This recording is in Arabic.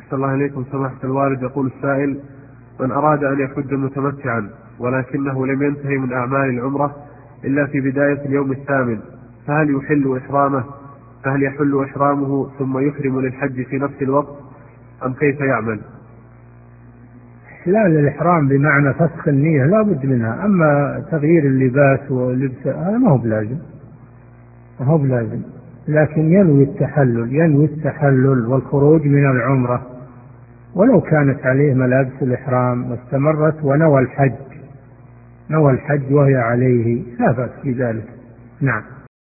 أحسن الله إليكم سماحة الوالد. يقول السائل: من أراد أن يحج متمتعا ولكنه لم ينتهي من أعمال العمرة إلا في بداية اليوم الثامن، فهل يحل إحرامه ثم يحرم للحج في نفس الوقت أم كيف يعمل؟ لا، الإحرام بمعنى فسخ النية لا بد منها، أما تغيير اللباس ولبس هذا ما هو بلازم، لكن ينوي التحلل والخروج من العمرة ولو كانت عليه ملابس الإحرام واستمرت ونوى الحج وهي عليه لا بأس في ذلك. نعم.